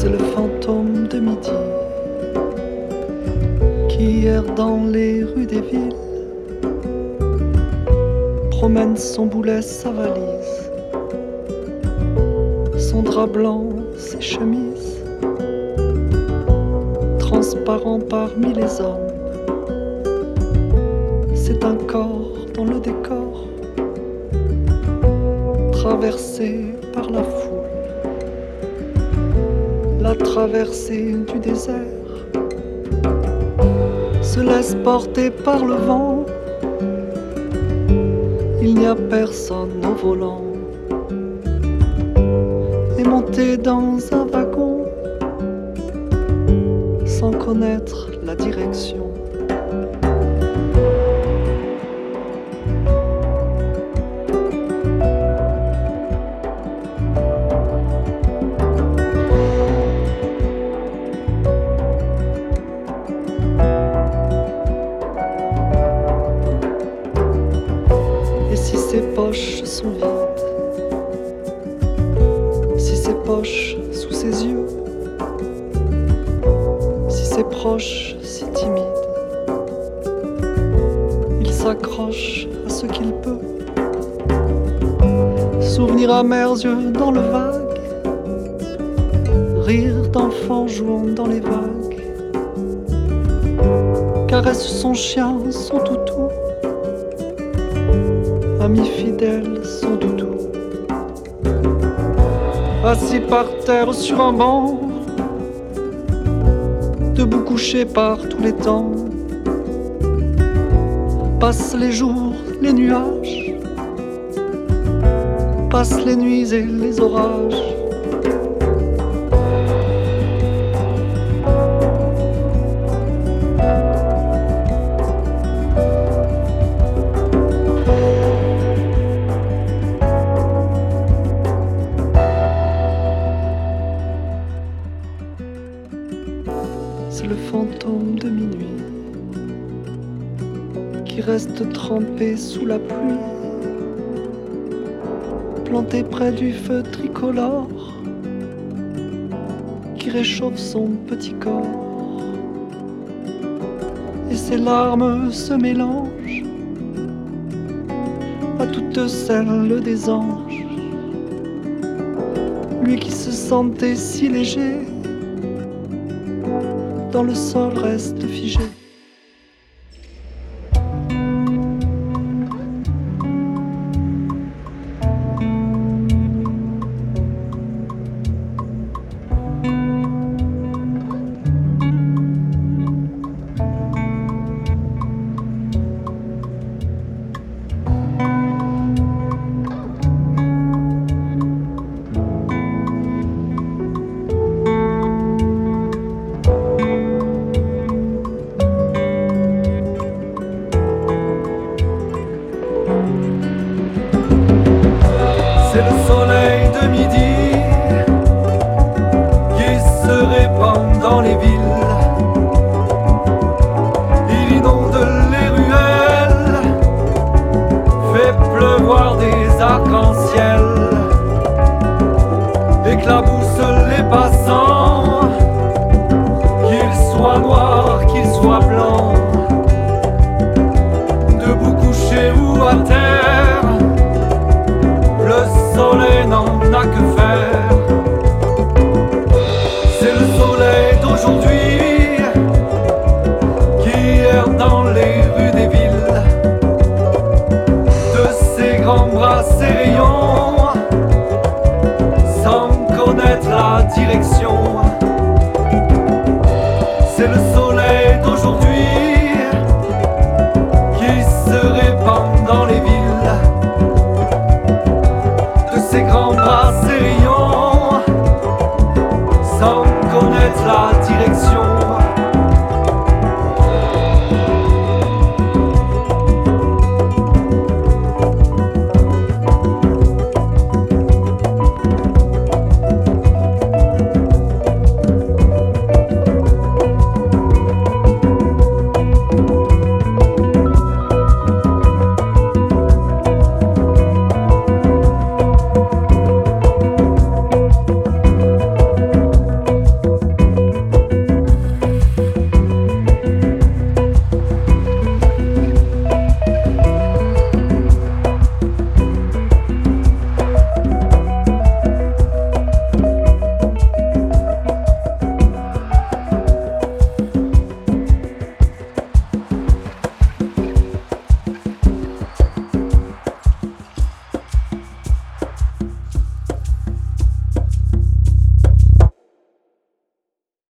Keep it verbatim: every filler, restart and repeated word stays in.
C'est le fantôme de midi qui erre dans les rues des villes, promène son boulet, sa valise, son drap blanc, ses chemises, transparent parmi les hommes. C'est un corps dans le décor, traversé par la foule. La traversée du désert se laisse porter par le vent. Il n'y a personne au volant. Et monter dans un wagon sans connaître la direction. Ses poches sont vides, si ses poches sous ses yeux, si ses proches si timides, il s'accroche à ce qu'il peut. Souvenirs amers, yeux dans le vague, rire d'enfants jouant dans les vagues, caresse son chien, son toutou, ami fidèle, son doudou. Assis par terre sur un banc, debout couché par tous les temps, passent les jours, les nuages, passent les nuits et les orages. C'est le fantôme de minuit qui reste trempé sous la pluie, planté près du feu tricolore qui réchauffe son petit corps. Et ses larmes se mélangent à toutes celles des anges. Lui qui se sentait si léger, dans le sol reste figé. C'est le soleil de midi qui se répand dans les villes. Il inonde les ruelles, fait pleuvoir des arcs-en-ciel, éclabousse les passants, qu'ils soient noirs, qu'ils soient blancs, debout couchés ou à terre. Le soleil n'en a que faire. C'est le soleil d'aujourd'hui qui erre dans les rues des villes, de ses grands bras serrés